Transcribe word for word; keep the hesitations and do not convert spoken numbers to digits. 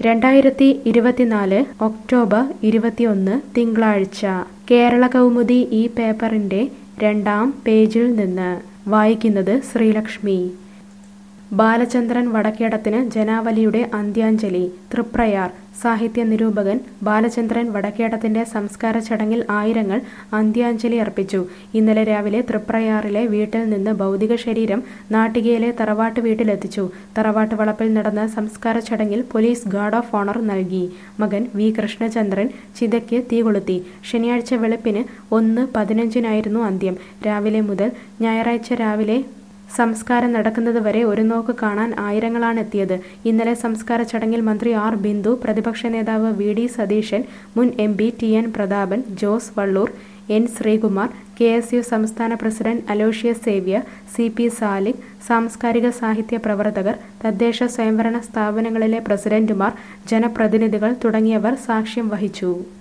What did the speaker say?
രണ്ടായിരത്തി ഇരുപത്തിനാല് ഒക്ടോബർ ഇരുപത്തിയൊന്ന് തിങ്കളാഴ്ച കേരള കൗമുദി ഈ പേപ്പറിന്റെ രണ്ടാം പേജിൽ നിന്ന് വായിക്കുന്നത് ശ്രീലക്ഷ്മി. ബാലചന്ദ്രൻ വടക്കേടത്തിന് ജനാവലിയുടെ അന്ത്യാഞ്ജലി. തൃപ്രയാർ. സാഹിത്യ നിരൂപകൻ ബാലചന്ദ്രൻ വടക്കേടത്തിന്റെ സംസ്കാര ചടങ്ങിൽ ആയിരങ്ങൾ അന്ത്യാഞ്ജലി അർപ്പിച്ചു. ഇന്നലെ രാവിലെ തൃപ്രയാറിലെ വീട്ടിൽ നിന്ന് ഭൗതിക ശരീരം നാട്ടികയിലെ തറവാട്ട് വീട്ടിലെത്തിച്ചു. തറവാട്ട് വളപ്പിൽ നടന്ന സംസ്കാര ചടങ്ങിൽ പോലീസ് ഗാർഡ് ഓഫ് ഓണർ നൽകി. മകൻ വി കൃഷ്ണചന്ദ്രൻ ചിതയ്ക്ക് തീകൊളുത്തി. ശനിയാഴ്ച വെളുപ്പിന് ഒന്ന് പതിനഞ്ചിനായിരുന്നു അന്ത്യം. രാവിലെ മുതൽ ഞായറാഴ്ച രാവിലെ സംസ്കാരം നടക്കുന്നതുവരെ ഒരു നോക്ക് കാണാൻ ആയിരങ്ങളാണെത്തിയത്. ഇന്നലെ സംസ്കാര ചടങ്ങിൽ മന്ത്രി ആർ ബിന്ദു, പ്രതിപക്ഷ നേതാവ് വി ഡി സതീശൻ, മുൻ M P T N Prathapan, Jose Vallur, N Sreekumar, K S U സംസ്ഥാന president Aloysius Xavier, C P Salik, സാംസ്കാരിക സാഹിത്യ പ്രവർത്തകർ, തദ്ദേശ സ്വയംഭരണ സ്ഥാപനങ്ങളിലെ പ്രസിഡന്റുമാർ, ജനപ്രതിനിധികൾ തുടങ്ങിയവർ സാക്ഷ്യം വഹിച്ചു.